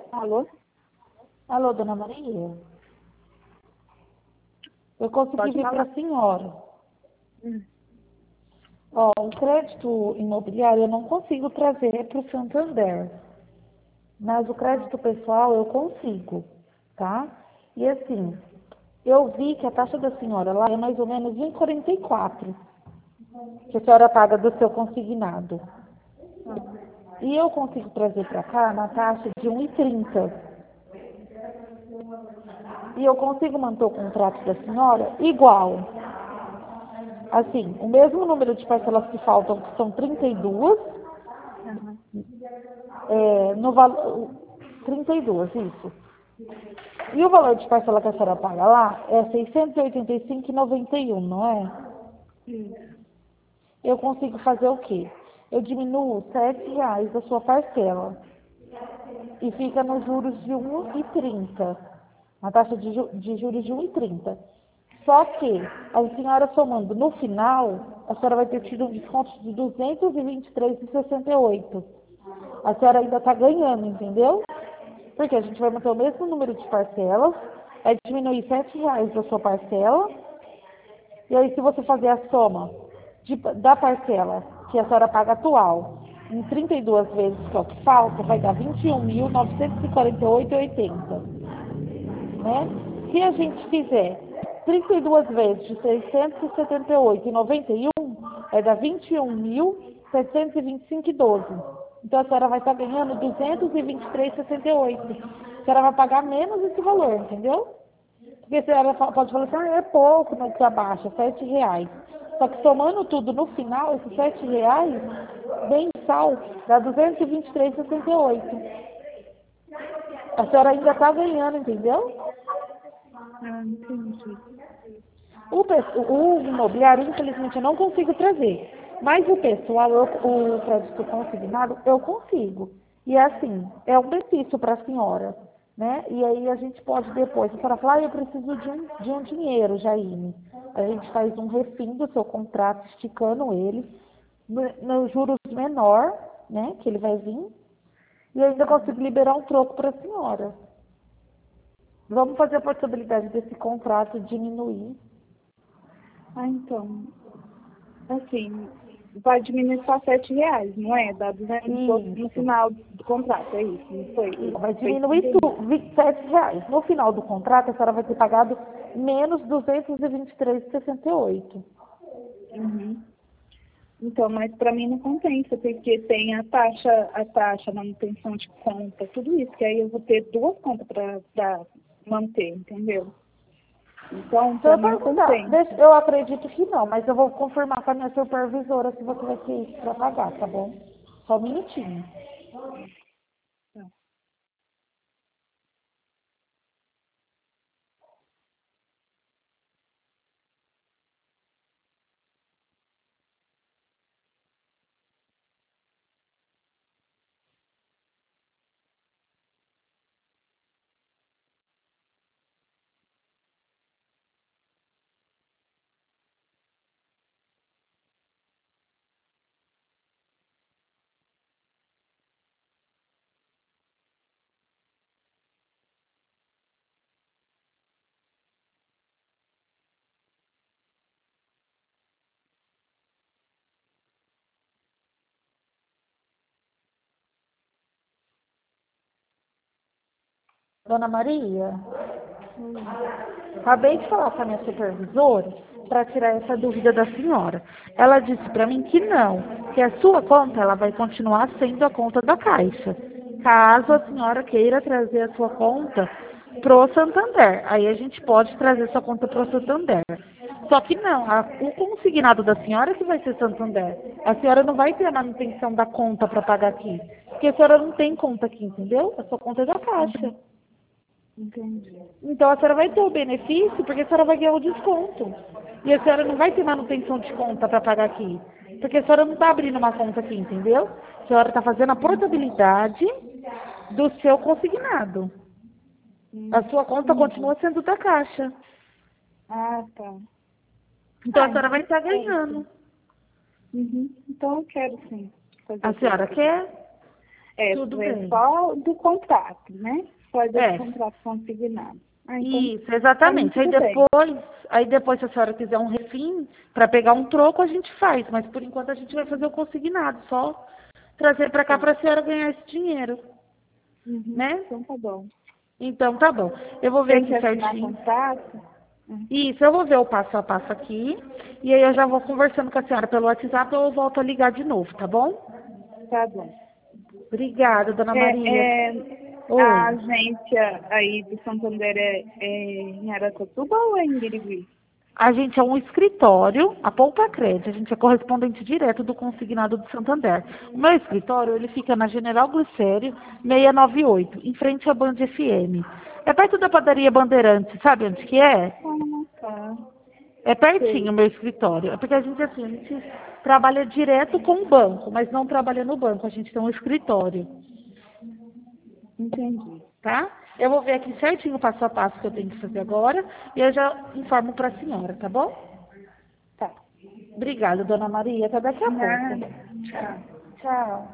Alô? Alô, dona Maria? Eu consegui Pode ver para falar. a senhora. Hum. Ó, o crédito imobiliário eu não consigo trazer para o Santander, mas o crédito pessoal eu consigo, tá? E assim, eu vi que a taxa da senhora lá é mais ou menos 1,44, que a senhora paga do seu consignado. E eu consigo trazer para cá na taxa de 1,30. E eu consigo manter o contrato da senhora igual. Assim, o mesmo número de parcelas que faltam, que são 32, Aham. no valor. 32, isso. E o valor de parcela que a senhora paga lá é 685,91, não é? Isso. Eu consigo fazer o quê? Eu diminuo R$ 7 da sua parcela e fica nos juros de 1,30. Na taxa de juros de 1,30. Só que a senhora somando no final, a senhora vai ter tido um desconto de 223,68. A senhora ainda está ganhando, entendeu? Porque a gente vai manter o mesmo número de parcelas, vai diminuir R$ 7 da sua parcela, e aí se você fazer a soma da parcela que a senhora paga atual, em 32 vezes, que é o que falta, vai dar 21.948,80, né? Se a gente fizer 32 vezes de 678,91, vai dar 21.725,12. Então a senhora vai estar ganhando 223,68. A senhora vai pagar menos esse valor, entendeu? Porque a senhora pode falar assim, é pouco, não se abaixa, R$ 7. Só que somando tudo no final, esses R$ 7, mensal, dá 223,68. A senhora ainda está ganhando, entendeu? Ah, entendi. O imobiliário, infelizmente, eu não consigo trazer. Mas o pessoal, o crédito consignado, eu consigo. E assim, é um benefício para a senhora, né? E aí a gente pode depois, a senhora fala, eu preciso de um dinheiro, Jaine. A gente faz um refim do seu contrato, esticando ele, nos juros menor, né? Que ele vai vir. E ainda consigo liberar um troco para a senhora. Vamos fazer a possibilidade desse contrato diminuir. Ah, então, assim, vai diminuir só R$ 7, não é? Dá 200 no Isso. final do contrato, é isso, não foi? Vai Foi isso que diminuir entendi. R$ 27. No final do contrato, a senhora vai ter pagado menos 223,68. Uhum. Então, mas para mim não compensa, porque tem a taxa, manutenção de conta, tudo isso, que aí eu vou ter duas contas para manter, entendeu? Então, Se para eu mim não perguntar, compensa. eu acredito que não, mas eu vou confirmar com a minha supervisora se você vai ter isso para pagar, tá bom? Só um minutinho. Dona Maria, acabei de falar com a minha supervisora para tirar essa dúvida da senhora. Ela disse para mim que não, que a sua conta ela vai continuar sendo a conta da Caixa. Caso a senhora queira trazer a sua conta pro Santander, aí a gente pode trazer sua conta pro Santander. Só que não, o consignado da senhora que vai ser Santander. A senhora não vai ter a manutenção da conta para pagar aqui, porque a senhora não tem conta aqui, entendeu? A sua conta é da Caixa. Entendi. Então a senhora vai ter o benefício porque a senhora vai ganhar o desconto. E a senhora não vai ter manutenção de conta para pagar aqui. Porque a senhora não está abrindo uma conta aqui, entendeu? A senhora está fazendo a portabilidade do seu consignado. A sua conta Entendi. continua sendo da Caixa. Ah, tá. Então a Ah, senhora então vai eu estar quero, sim. ganhando. Uhum. Então eu quero sim fazer A essa senhora leitura. quer? Tudo é bem. só do contrato, né? Só do É. contrato consignado. Ah, então, Isso, exatamente. tudo bem. Aí depois, se a senhora quiser um refim para pegar um troco, a gente faz. Mas por enquanto a gente vai fazer o consignado, só trazer para cá Tá. para a senhora ganhar esse dinheiro, Uhum. né? Então tá bom. Então tá bom. Eu vou ver Tem aqui que assinar certinho. contrato? Isso, eu vou ver o passo a passo aqui. E aí eu já vou conversando com a senhora pelo WhatsApp, eu volto a ligar de novo, tá bom? Tá bom. Obrigada, dona Maria. A Oi. agência aí do Santander é em Aracatuba ou é em Birigui? A gente é um escritório, a Poupa Crédito, a gente é correspondente direto do consignado do Santander. O meu escritório, ele fica na General Glicério 698, em frente à Band FM. É perto da padaria Bandeirantes, sabe onde que é? Ah, tá. É pertinho Sei. o meu escritório. É porque a gente, assim, a gente trabalha direto com o banco, mas não trabalha no banco, a gente tem um escritório, Entendi. tá? Eu vou ver aqui certinho o passo a passo que eu tenho que fazer agora e eu já informo para a senhora, tá bom? Tá. Obrigada, dona Maria. Até daqui a pouco. Nada. Tchau. Tchau.